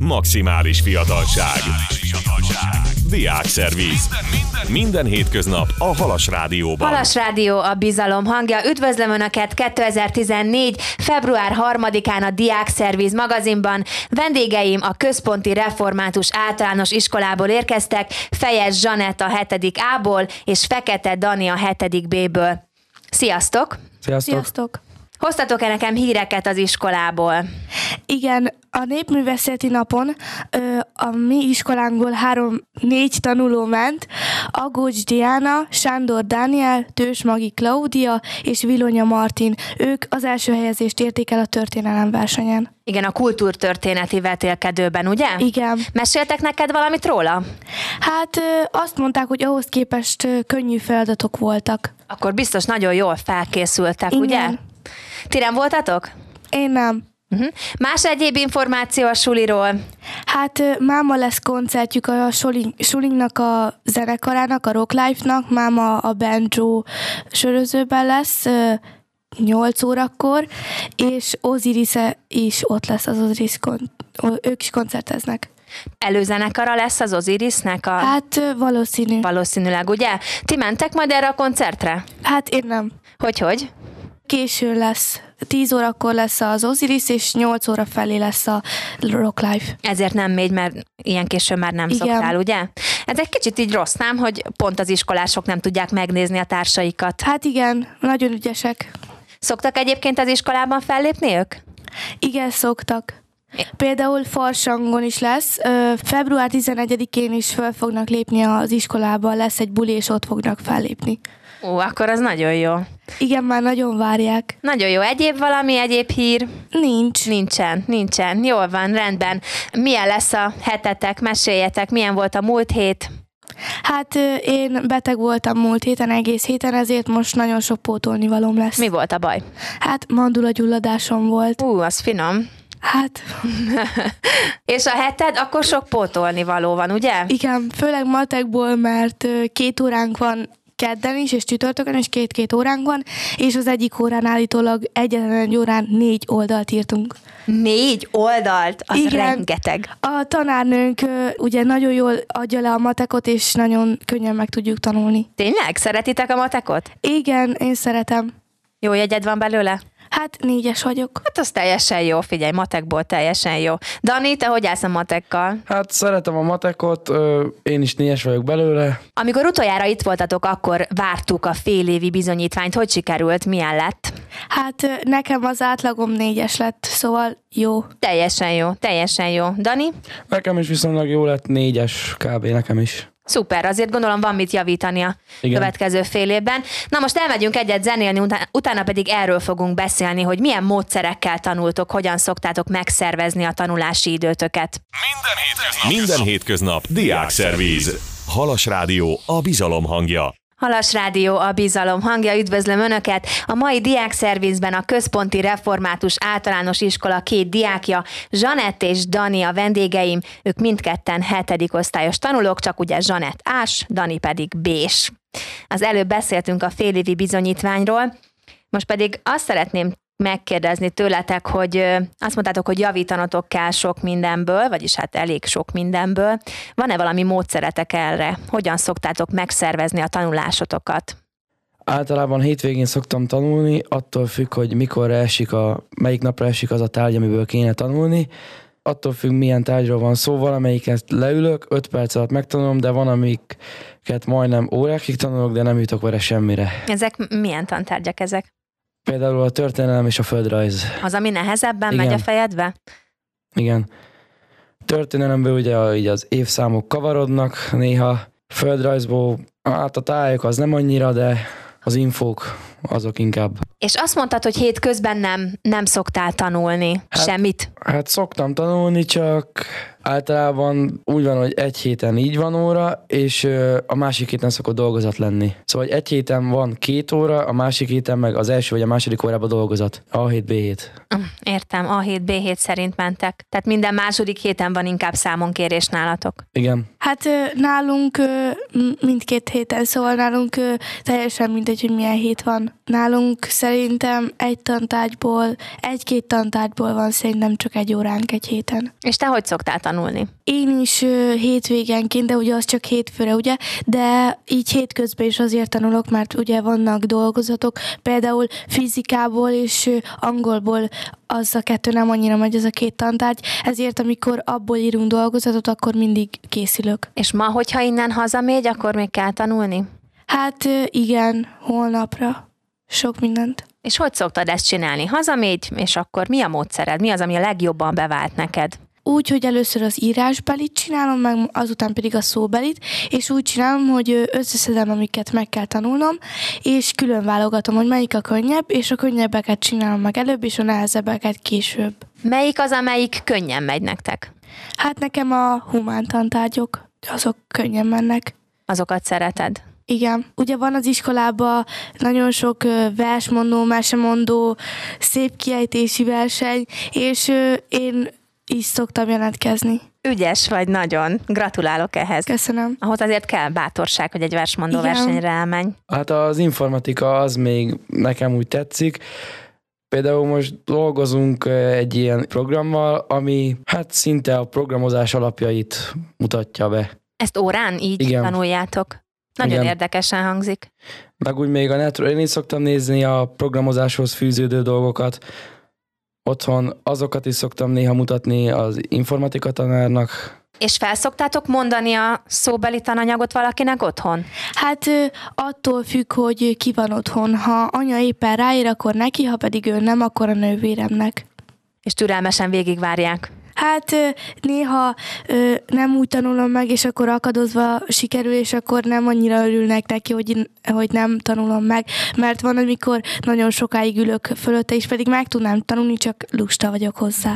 Maximális fiatalság. Diákszerviz. Minden hétköznap a Halas Rádióban. Halas Rádió a bizalom hangja. Üdvözlöm Önöket 2014. február 3-án a Diákszerviz magazinban. Vendégeim a Központi Református Általános Iskolából érkeztek, Fejes Zsanett a 7. A-ból és Fekete Dani a 7. B-ből. Sziasztok! Sziasztok! Hoztatok-e nekem híreket az iskolából? Igen, a népművészeti napon a mi iskolánkból 3-4 tanuló ment, Agócs Diana, Sándor Dániel, Tős Magi Klaudia és Vilonya Martin. Ők az első helyezést érték el a történelemversenyen. Igen, a kultúrtörténeti vetélkedőben, ugye? Igen. Meséltek neked valamit róla? Hát azt mondták, hogy ahhoz képest könnyű feladatok voltak. Akkor biztos nagyon jól felkészültek, Igen. ugye? Ti nem voltatok? Én nem. Más egyéb információ a suliról? Hát máma lesz koncertjük a Sulinknak a zenekarának, a Rock Life-nak, máma a Banjo sörözőben lesz 8 órakor, és Osiris is ott lesz, az Osiris ők is koncerteznek. Előzenekara lesz az Osirisnek? Hát valószínű. Valószínűleg, ugye? Ti mentek majd erre a koncertre? Hát én nem. Hogy? Későn lesz. 10 órakor lesz az Osiris, és 8 óra felé lesz a Rock Life. Ezért nem megy, mert ilyen későn már nem szoktál, ugye? Ez egy kicsit így rossz, nem, hogy pont az iskolások nem tudják megnézni a társaikat. Hát igen, nagyon ügyesek. Szoktak egyébként az iskolában fellépni ők? Igen, szoktak. Például Farsangon is lesz. Február 11-én is fel fognak lépni az iskolába, lesz egy buli, és ott fognak fellépni. Ó, akkor az nagyon jó. Igen, már nagyon várják. Nagyon jó. Egyéb hír? Nincs. Nincsen. Jól van, rendben. Milyen lesz a hetetek? Meséljetek, milyen volt a múlt hét? Hát én beteg voltam múlt héten, egész héten, ezért most nagyon sok pótolnivalóm lesz. Mi volt a baj? Hát mandulagyulladásom volt. Az finom. Hát. És a heted, akkor sok pótolnivaló van, ugye? Igen, főleg matekból, mert 2 óránk van kedden is, és csütörtökön is 2 óránk van, és az egyik órán állítólag egyetlen egy órán 4 oldalt írtunk. 4 oldalt? Az igen, rengeteg. A tanárnőnk ugye nagyon jól adja le a matekot, és nagyon könnyen meg tudjuk tanulni. Tényleg? Szeretitek a matekot? Igen, én szeretem. Jó jegyed van belőle? Hát 4-es vagyok. Hát az teljesen jó, figyelj, matekból teljesen jó. Dani, te hogy állsz a matekkal? Hát szeretem a matekot, én is 4-es vagyok belőle. Amikor utoljára itt voltatok, akkor vártuk a félévi bizonyítványt. Hogy sikerült? Milyen lett? Hát nekem az átlagom 4-es lett, szóval jó. Teljesen jó. Dani? Nekem is viszonylag jó lett, 4-es kb. Nekem is. Szuper, azért gondolom van mit javítani a következő fél évben. Na most elmegyünk egyet zenélni, utána pedig erről fogunk beszélni, hogy milyen módszerekkel tanultok, hogyan szoktátok megszervezni a tanulási időtöket. Minden hétköznap Diákszerviz. Halas Rádió a bizalom hangja. Halas Rádió a bizalom hangja, üdvözlöm Önöket! A mai diákszervizben a Központi Református Általános Iskola 2 diákja, Zsanett és Dani a vendégeim, ők mindketten 7. osztályos tanulók, csak ugye Zsanett A-s, Dani pedig B-s. Az előbb beszéltünk a félévi bizonyítványról, most pedig azt szeretném megkérdezni tőletek, hogy azt mondtátok, hogy javítanotok kell sok mindenből, vagyis hát elég sok mindenből. Van-e valami módszeretek erre? Hogyan szoktátok megszervezni a tanulásotokat? Általában hétvégén szoktam tanulni, attól függ, hogy melyik napra esik az a tárgy, amiből kéne tanulni. Attól függ, milyen tárgyról van szó, valamelyiket leülök, 5 perc alatt megtanulom, de van, amiket majdnem órákig tanulok, de nem jutok vele semmire. Ezek milyen tantárgyak ezek? Például a történelem és a földrajz. Az, ami nehezebben megy a fejedbe? Igen. Történelemből ugye így az évszámok kavarodnak néha, földrajzból, hát a tájok az nem annyira, de az infók azok inkább. És azt mondtad, hogy hétközben nem szoktál tanulni semmit? Hát szoktam tanulni, csak általában úgy van, hogy egy héten így van óra, és a másik héten szokott dolgozat lenni. Szóval egy héten van 2 óra, a másik héten meg az első vagy a második órában dolgozat. A7, B7. Értem, A7, B7 szerint mentek. Tehát minden második héten van inkább számonkérés nálatok. Igen. Hát nálunk mindkét héten, szóval nálunk teljesen mindegy, hogy milyen hét van. Nálunk szerintem egy-két tantárgyból van szerintem csak 1 óránk egy héten. És te hogy szoktál tanulni? tanulni? Én is hétvégenként, de ugye az csak hétfőre, ugye? De így hétközben is azért tanulok, mert ugye vannak dolgozatok, például fizikából és angolból az a kettő nem annyira megy, az a két tantárgy, ezért amikor abból írunk dolgozatot, akkor mindig készülök. És ma, hogyha innen hazamegy, akkor még kell tanulni? Hát igen, holnapra. Sok mindent. És hogy szoktad ezt csinálni? Hazamegy, és akkor mi a módszered? Mi az, ami a legjobban bevált neked? Úgy, hogy először az írásbelit csinálom, meg azután pedig a szóbelit, és úgy csinálom, hogy összeszedem, amiket meg kell tanulnom, és külön válogatom, hogy melyik a könnyebb, és a könnyebbeket csinálom meg előbb, és a nehezebbeket később. Melyik az, amelyik könnyen megy nektek? Hát nekem a humántantárgyok, azok könnyen mennek. Azokat szereted? Igen. Ugye van az iskolában nagyon sok versmondó, mesemondó, szép kiejtési verseny, és én is szoktam jelentkezni. Ügyes vagy nagyon. Gratulálok ehhez. Köszönöm. Ahhoz azért kell bátorság, hogy egy versmondó versenyre elmenj. Hát az informatika az még nekem úgy tetszik. Például most dolgozunk egy ilyen programmal, ami hát szinte a programozás alapjait mutatja be. Ezt órán így Igen. tanuljátok? Nagyon Igen. érdekesen hangzik. Meg úgy még a netről én is szoktam nézni a programozáshoz fűződő dolgokat. Otthon azokat is szoktam néha mutatni az informatika tanárnak. És felszoktátok mondani a szóbeli tananyagot valakinek otthon? Hát attól függ, hogy ki van otthon. Ha anya éppen ráír, akkor neki, ha pedig ő nem, akkor a nővéremnek. És türelmesen végigvárják. Hát néha nem úgy tanulom meg, és akkor akadozva sikerül, és akkor nem annyira örülnek neki, hogy nem tanulom meg, mert van, amikor nagyon sokáig ülök fölötte, és pedig meg tudnám tanulni, csak lusta vagyok hozzá.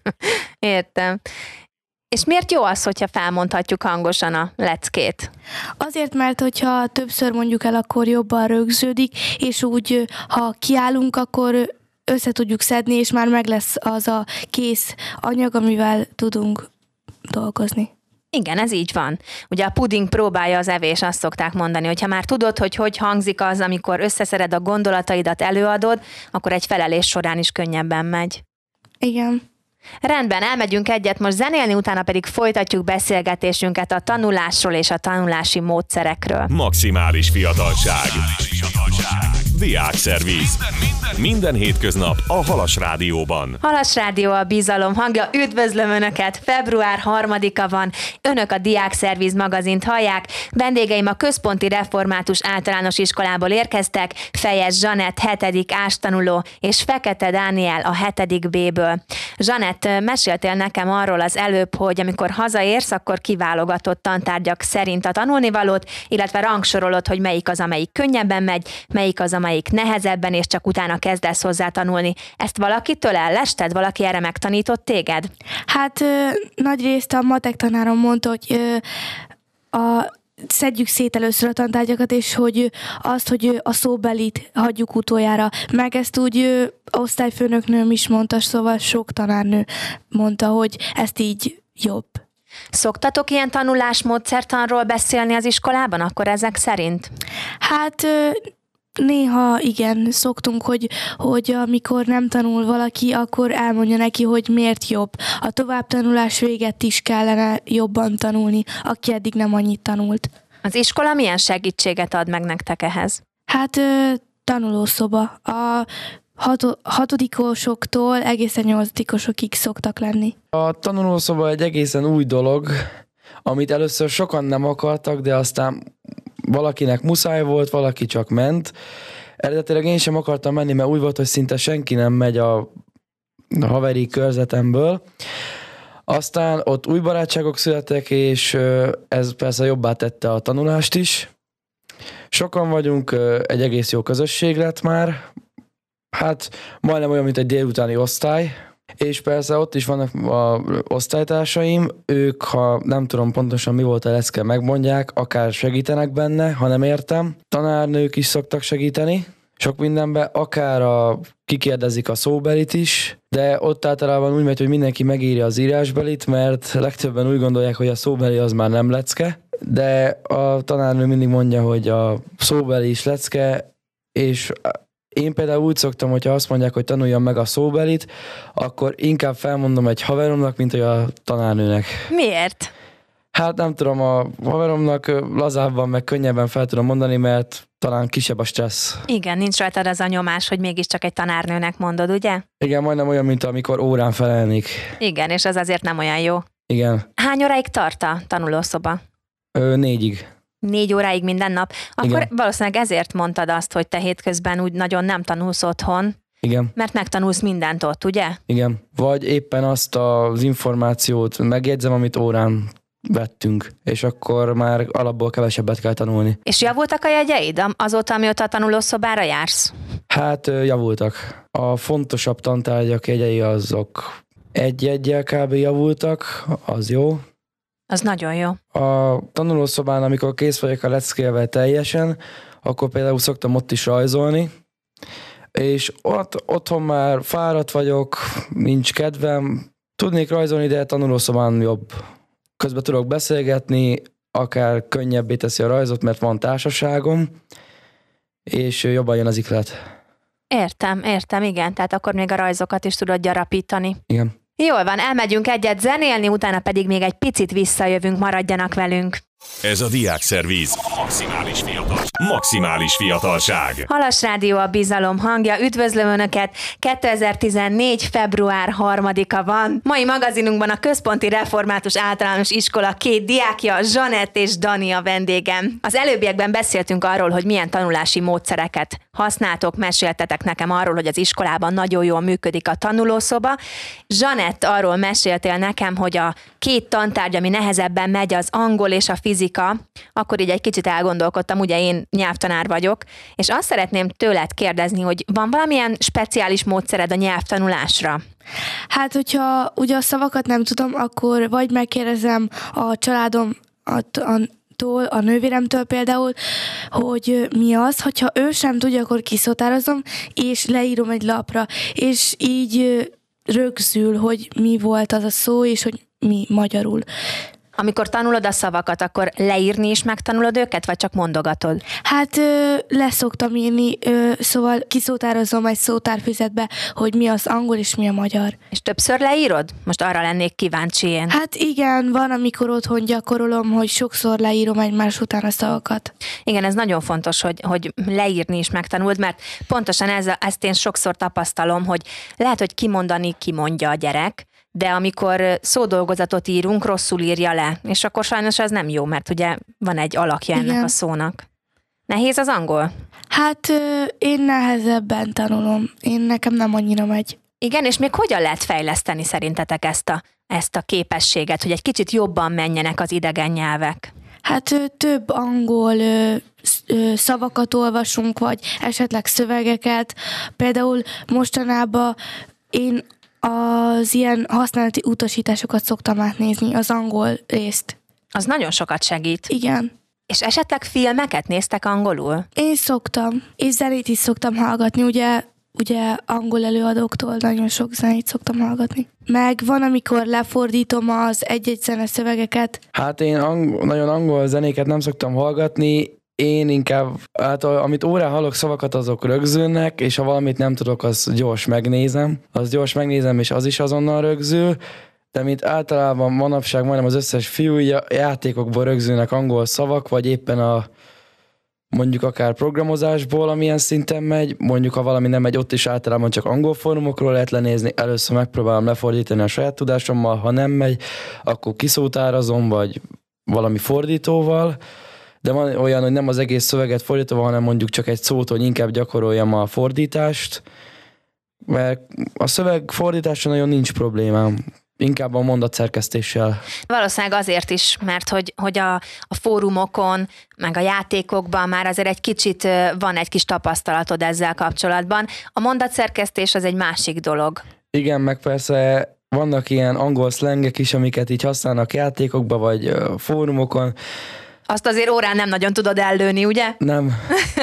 Értem. És miért jó az, hogyha felmondhatjuk hangosan a leckét? Azért, mert hogyha többször mondjuk el, akkor jobban rögződik, és úgy, ha kiállunk, akkor össze tudjuk szedni, és már meg lesz az a kész anyag, amivel tudunk dolgozni. Igen, ez így van. Ugye a puding próbálja az evés, azt szokták mondani, hogy ha már tudod, hogy hangzik az, amikor összeszeded a gondolataidat, előadod, akkor egy felelés során is könnyebben megy. Igen. Rendben, elmegyünk egyet most zenélni, utána pedig folytatjuk beszélgetésünket a tanulásról és a tanulási módszerekről. Maximális fiatalság. Diákszerviz. Minden hétköznap a Halas Rádióban. Halas Rádió a bizalom hangja, üdvözlöm Önöket, február 3-a van, Önök a Diákszerviz magazint hallják, vendégeim a Központi Református Általános Iskolából érkeztek, Fejes Zsanett 7. ástanuló és Fekete Dániel a 7. B-ből. Zsanett, meséltél nekem arról az előbb, hogy amikor hazaérsz, akkor kiválogatott tantárgyak szerint a tanulnivalót, illetve rangsorolod, hogy melyik az, amelyik könnyebben megy, melyik az, amelyik nehezebben, és csak utána kezdesz hozzá tanulni. Ezt valakitől ellested? Valaki erre megtanított téged? Hát nagyrészt a matek tanárom mondta, hogy szedjük szét először a tantárgyakat, és hogy azt, hogy a szóbelit hagyjuk utoljára. Meg ezt úgy osztályfőnöknőm is mondta, szóval sok tanárnő mondta, hogy ezt így jobb. Szoktatok ilyen tanulásmódszertanról beszélni az iskolában, akkor ezek szerint? Hát néha igen, szoktunk, hogy amikor nem tanul valaki, akkor elmondja neki, hogy miért jobb. A továbbtanulás véget is kellene jobban tanulni, aki eddig nem annyit tanult. Az iskola milyen segítséget ad meg nektek ehhez? Hát tanulószoba. A hatodikosoktól egészen nyolcadikosokig szoktak lenni. A tanulószoba egy egészen új dolog, amit először sokan nem akartak, de aztán valakinek muszáj volt, valaki csak ment. Eredetileg én sem akartam menni, mert úgy volt, hogy szinte senki nem megy a haveri körzetemből. Aztán ott új barátságok születtek, és ez persze jobbá tette a tanulást is. Sokan vagyunk, egy egész jó közösség lett már. Hát majdnem olyan, mint egy délutáni osztály. És persze ott is vannak a osztálytársaim, ők, ha nem tudom pontosan mi volt a lecke, megmondják, akár segítenek benne, ha nem értem. Tanárnők is szoktak segíteni, sok mindenben, akár kikérdezik a szóbelit is, de ott általában úgy megy, hogy mindenki megírja az írásbelit, mert legtöbben úgy gondolják, hogy a szóbeli az már nem lecke, de a tanárnő mindig mondja, hogy a szóbeli is lecke, és Én például úgy szoktam, hogyha azt mondják, hogy tanuljam meg a szóbelit, akkor inkább felmondom egy haveromnak, mint hogy a tanárnőnek. Miért? Hát nem tudom, a haveromnak lazábban, meg könnyebben fel tudom mondani, mert talán kisebb a stressz. Igen, nincs rajtad az a nyomás, hogy mégiscsak egy tanárnőnek mondod, ugye? Igen, majdnem olyan, mint amikor órán felelnék. Igen, és az azért nem olyan jó. Igen. Hány óráig tart a tanulószoba? 4-ig. 4 óráig minden nap? Akkor Igen. valószínűleg ezért mondtad azt, hogy te hétközben úgy nagyon nem tanulsz otthon, Igen. mert megtanulsz mindent ott, ugye? Igen. Vagy éppen azt az információt megjegyzem, amit órán vettünk, és akkor már alapból kevesebbet kell tanulni. És javultak a jegyeid azóta, amióta a tanulószobára jársz? Hát javultak. A fontosabb tantárgyak jegyei azok egy jeggyel kb. Javultak, az jó. Az nagyon jó. A tanulószobán, amikor kész vagyok a leckével teljesen, akkor például szoktam ott is rajzolni, és otthon már fáradt vagyok, nincs kedvem, tudnék rajzolni, de tanulószobán jobb. Közben tudok beszélgetni, akár könnyebbé teszi a rajzot, mert van társaságom, és jobban jön az iklet. Értem, igen. Tehát akkor még a rajzokat is tudod gyarapítani. Igen. Jól van, elmegyünk egyet zenélni, utána pedig még egy picit visszajövünk, maradjanak velünk. Ez a Diákszervíz. Maximális fiatalság. Halas Rádió a bizalom hangja, üdvözlöm Önöket, 2014. február 3-a van. Mai magazinunkban a Központi Református Általános Iskola 2 diákja, Zsanett és Dani a vendégem. Az előbbiekben beszéltünk arról, hogy milyen tanulási módszereket használtok, meséltetek nekem arról, hogy az iskolában nagyon jól működik a tanulószoba. Zsanett, arról meséltél nekem, hogy a 2 tantárgy, ami nehezebben megy, az angol és a fizika. Akkor így egy kicsit elgondolkodtam, ugye én nyelvtanár vagyok, és azt szeretném tőled kérdezni, hogy van valamilyen speciális módszered a nyelvtanulásra? Hát, hogyha ugye a szavakat nem tudom, akkor vagy megkérdezem a családom, a nővéremtől például, hogy mi az, hogyha ő sem tudja, akkor kiszotározom, és leírom egy lapra, és így rögzül, hogy mi volt az a szó, és hogy mi magyarul. Amikor tanulod a szavakat, akkor leírni is megtanulod őket, vagy csak mondogatod? Hát leszoktam írni, szóval kiszótározom egy szótárfüzetbe, hogy mi az angol és mi a magyar. És többször leírod? Most arra lennék kíváncsi én. Hát igen, van, amikor otthon gyakorolom, hogy sokszor leírom egymás után a szavakat. Igen, ez nagyon fontos, hogy leírni is megtanuld, mert pontosan ezt én sokszor tapasztalom, hogy lehet, hogy kimondja a gyerek, de amikor szódolgozatot írunk, rosszul írja le, és akkor sajnos ez nem jó, mert ugye van egy alakja ennek Igen. a szónak. Nehéz az angol? Hát én nehezebben tanulom, nekem nem annyira megy. Igen, és még hogyan lehet fejleszteni szerintetek ezt a képességet, hogy egy kicsit jobban menjenek az idegen nyelvek? Hát több angol szavakat olvasunk, vagy esetleg szövegeket. Például mostanában én az ilyen használati utasításokat szoktam átnézni, az angol részt. Az nagyon sokat segít. Igen. És esetleg filmeket néztek angolul? Én szoktam, és zenét is szoktam hallgatni, ugye angol előadóktól nagyon sok zenét szoktam hallgatni. Meg van, amikor lefordítom az egy-egy zeneszövegeket. Hát én nagyon angol zenéket nem szoktam hallgatni, én inkább, hát amit órán hallok szavakat, azok rögzülnek, és ha valamit nem tudok, az gyors megnézem. És az is azonnal rögzül, de mint általában manapság majdnem az összes fiú játékokból rögzülnek angol szavak, vagy éppen mondjuk akár programozásból, amilyen szinten megy, mondjuk ha valami nem megy, ott is általában csak angol fórumokról lehet lenézni, először megpróbálom lefordítani a saját tudásommal, ha nem megy, akkor kiszótározom, vagy valami fordítóval, de van olyan, hogy nem az egész szöveget fordítva, hanem mondjuk csak egy szót, hogy inkább gyakoroljam a fordítást, mert a szöveg fordítása nagyon nincs problémám. Inkább a mondatszerkesztéssel. Valószínűleg azért is, mert hogy a fórumokon, meg a játékokban már azért egy kicsit van egy kis tapasztalatod ezzel kapcsolatban. A mondatszerkesztés az egy másik dolog. Igen, meg persze vannak ilyen angol szlengek is, amiket így használnak játékokba, vagy fórumokon. Azt azért órán nem nagyon tudod ellőni, ugye? Nem.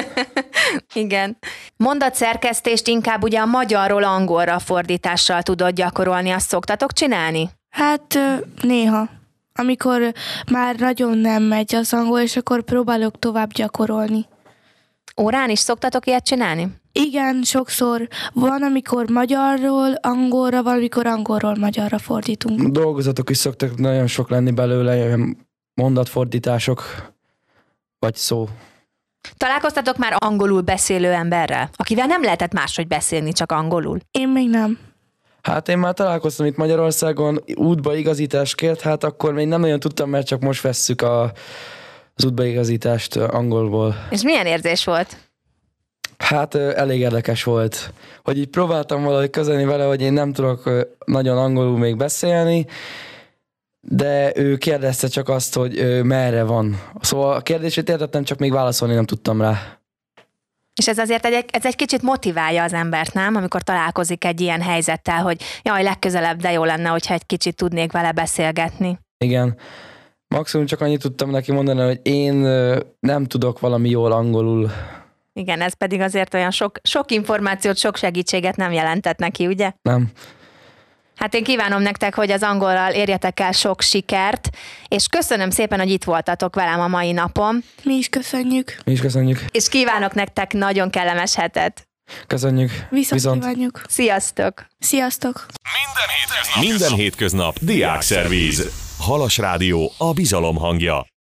Igen. Mondatszerkesztést inkább ugye a magyarról angolra fordítással tudod gyakorolni, azt szoktatok csinálni? Hát néha. Amikor már nagyon nem megy az angol, és akkor próbálok tovább gyakorolni. Órán is szoktatok ilyet csinálni? Igen, sokszor van, amikor magyarról angolra, van, amikor angolról magyarra fordítunk. Dolgozatok is szoktak nagyon sok lenni belőle, olyan mondatfordítások, vagy szó. Találkoztatok már angolul beszélő emberrel, akivel nem lehetett máshogy beszélni, csak angolul? Én még nem. Hát én már találkoztam itt Magyarországon útba igazításként, hát akkor még nem nagyon tudtam, mert csak most vesszük az útbaigazítást angolból. És milyen érzés volt? Hát elég érdekes volt, hogy így próbáltam valahogy közölni vele, hogy én nem tudok nagyon angolul még beszélni, de ő kérdezte csak azt, hogy merre van. Szóval a kérdését értettem, csak még válaszolni nem tudtam rá. És ez azért ez egy kicsit motiválja az embert, nem? Amikor találkozik egy ilyen helyzettel, hogy jaj, legközelebb de jó lenne, hogyha egy kicsit tudnék vele beszélgetni. Igen. Maximum csak annyit tudtam neki mondani, hogy én nem tudok valami jól angolul. Igen, ez pedig azért olyan sok információt, sok segítséget nem jelentett neki, ugye? Nem. Hát én kívánom nektek, hogy az angollal érjetek el sok sikert, és köszönöm szépen, hogy itt voltatok velem a mai napon. Mi is köszönjük. Mi is köszönjük. És kívánok nektek nagyon kellemes hetet. Köszönjük. Viszont kívánjuk. Sziasztok! Sziasztok! Minden hétköznap Diákszervíz. Halas Rádió, a bizalom hangja.